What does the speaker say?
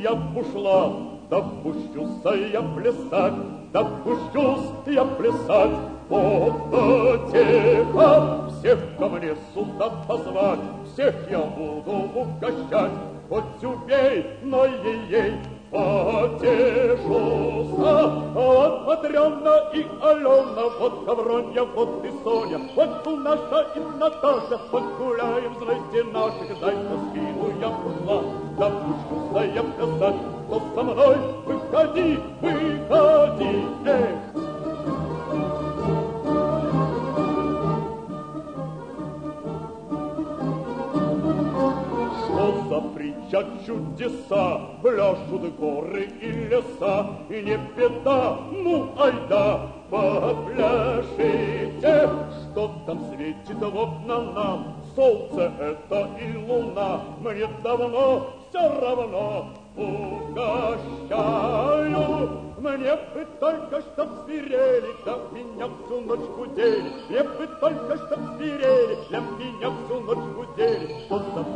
я ушла, да пущуся я плясать, да пущусь я плясать. Потеха, всех ко мне сюда позвать, всех я буду угощать, хоть убей, но ей-ей потешуся. Вот Матрёна и Алена, вот Гавронья, вот и Соня, вот Наша и Наташа, погуляем, здрасте наших, дай-ка спину я ушла, да пущуся я плясать, кто со мной, выходи, выходи, эх. За притча чудеса, пляшут горы и леса, и не беда, ну айда, попляшите, что там светит в окна нам, солнце это и луна, мне давно все равно, угощаю. Мне бы только чтоб свирели, да меня всю ночь гудели, мне бы только чтоб свирели, для меня всю ночь гудели, что за